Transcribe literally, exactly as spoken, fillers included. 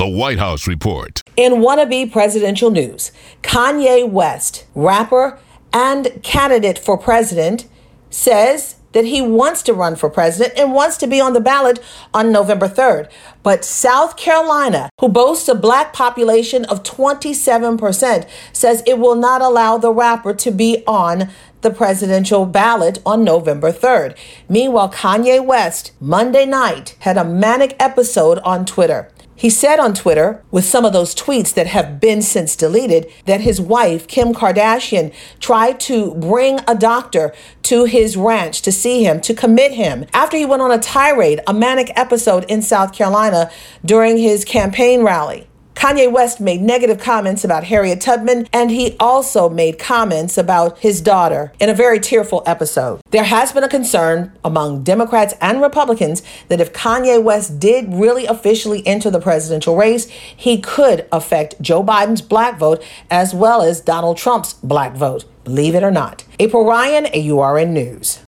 The White House Report. In wannabe presidential news, Kanye West, rapper and candidate for president, says that he wants to run for president and wants to be on the ballot on November third. But South Carolina, who boasts a black population of twenty-seven percent, says it will not allow the rapper to be on the presidential ballot on November third. Meanwhile, Kanye West, Monday night, had a manic episode on Twitter. He said on Twitter, with some of those tweets that have been since deleted, that his wife, Kim Kardashian, tried to bring a doctor to his ranch to see him, to commit him, after he went on a tirade, a manic episode in South Carolina during his campaign rally. Kanye West made negative comments about Harriet Tubman, and he also made comments about his daughter in a very tearful episode. There has been a concern among Democrats and Republicans that if Kanye West did really officially enter the presidential race, he could affect Joe Biden's black vote as well as Donald Trump's black vote. Believe it or not. April Ryan, A U R N News.